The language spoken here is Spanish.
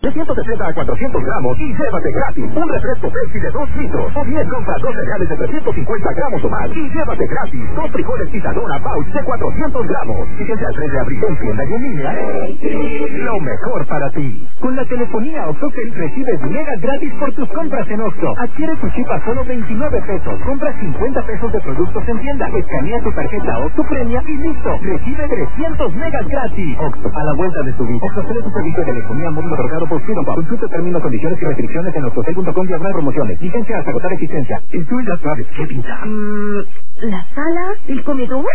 De 160 a 400 gramos y llévate gratis un refresco Pepsi de 2 litros. O bien compra 2 cereales de 350 gramos o más y llévate gratis 2 frijoles Pitadora Pouch de 400 gramos. Fíjense al 3 de abril en tienda y en línea. Lo mejor para ti. Con la telefonía OXXO recibes megas gratis por tus compras en OXXO. Adquiere tu chip a solo 29 pesos. Compra 50 pesos de productos en tienda. Escanea tu tarjeta OXXO Premia y listo. Recibe 300 megas gratis. OXXO, a la vuelta de tu vida. OXXO es un servicio de telefonía móvil otorgado por Freedom. Consulta términos, condiciones y restricciones en oxxocel.com/promociones. Licencia hasta agotar existencia. Y tú ya sabes qué pinta. ¿La sala? ¿El comedor?